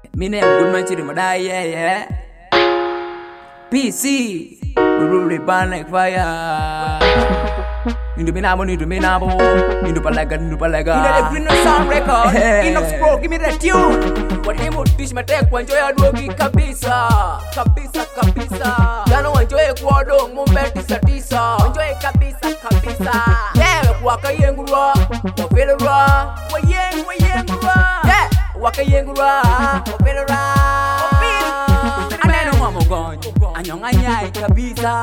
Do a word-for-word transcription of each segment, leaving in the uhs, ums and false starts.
Me name good man chiri madai, yeah, yeah. P C, we really burn like fire. Into me nabo, into me nabo, into palaga, into palaga. You know the green sound record. Enough Pro, give me the tune. What him would teach my tech when joy adogi kabisa, kabisa, kabisa. Jano enjoy kwado, mumbeti satisa. Enjoy kabisa, kabisa. Yeah, waka yengura, wafela, wayeng, wayengura. Yeah, waka yengura, wafela. Aneno mamo gonyo, anyonga nyai kabisa.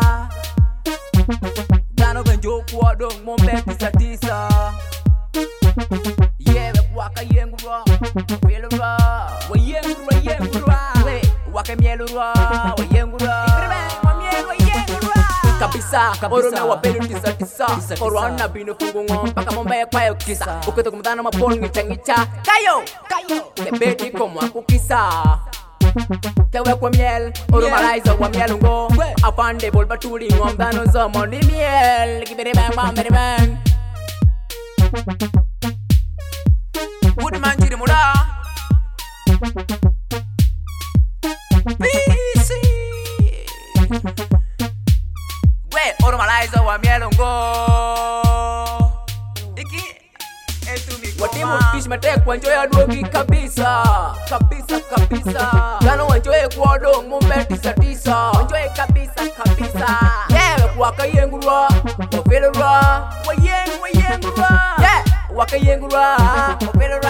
Jano benjo kwado, mumbeti satisa. Yeah, waka yengura, wafela, wayengura, wayengura. Waka mielura, wayengura. Kabisa, kabisa, wapelu tisa tisa. Corona bino fungungo, paka mombe kwa yo kisa. Uketo kumtana mapol ngichangicha. Kayo, kayo, kebeti komo akukisa. Kewe kwa miel, oro malaiza kwa miel ungo. Apande bol batuli ngomdano zomo ni miel. Kibere bang bang bere bang. Good man chiri muda. P C. Oro malaiza wa mielongo. Iki etu mi What him would teach my tech when joy adogi kabisa, kabisa, kabisa. Jano enjoy kwado, mumbeti satisa. Enjoy kabisa, kabisa. Yeah, waka yengura, wafela, wayeng, wayengura. Yeah, waka yengura, wafela.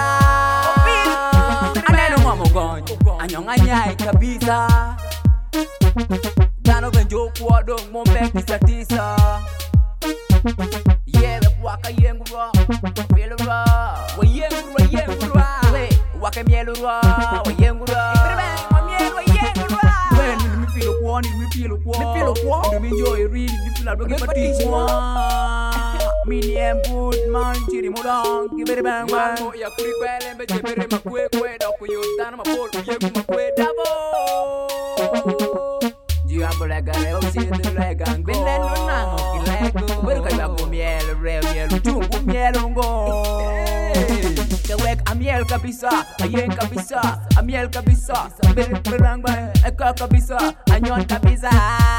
Aneno mamo gonyo, anyonga nyai kabisa. Jano benjo kwado, mumbeti satisa. Yeah, waka yengura, wafela, wayengura, wayengura. Waka mielura, wayengura. When me feel one, me feel one. Me feel one. Me enjoy read, me feel like looking for this one. Me name good man, chiri mudang, give it a bang bang. Mango ya kuri kwele mbe jebere makwe kwe da kuyotana mapol yegu makwe dabo. Jiambo lega reo siete lega ngo. Beneno nango kilego. Bero kaya go miel reo miel chungu miel ngo. Kewek amiel kabisa, ayen kabisa, amiel kabisa. Bere berang bang, eka kabisa, anyon kabisa.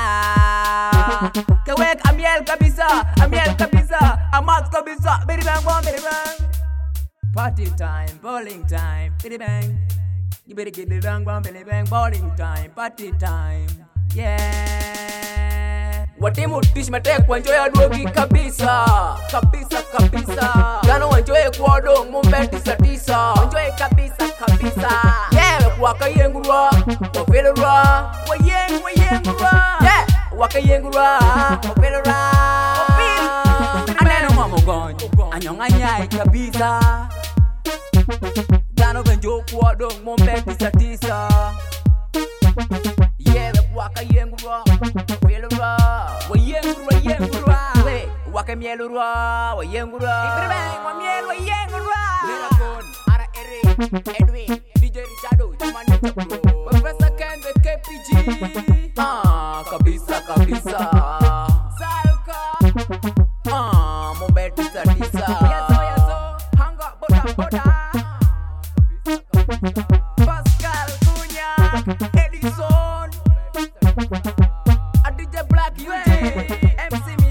Kewek amiel kabisa, amiel kabisa, amat kabisa. Bere bang bang, bere bang. Party time, bowling time, bere bang. You better get the bang bang, bere bang, bowling time, party time. Yeah. What him would teach my tech when joy adogi kabisa, kabisa, kabisa. Jano enjoy kwado, mumbeti satisa. Enjoy kabisa, kabisa. Yeah, waka yengura, wafela, wayeng, wayengura. Yeah, waka yengura, wafela. Aneno mamo gonyo, anyonga nyai kabisa. Jano benjo kwado, mumbeti satisa. Yeah, waka yengura, wafela, wayengura, wayengura. Waka mielura, wayengura. Ibrahim, wa miel, wayengura. Lerakon, Ara Eric, Edwin, D J Richardo, Jumani Chapro, Professor Ken, the K P G. Ah, kabisa, kabisa. Salka, Ah, mumbeti satisa. yazo, yazo, hanga, boda, boda. Pascal Cunha, Edison, D J Black, U J, M C Mid,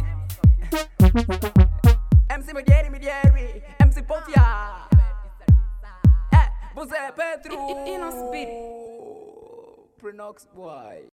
M C Medieri, Medieri, M C Pofia, eh, Buse Petru, Ino speed. Prenox boy.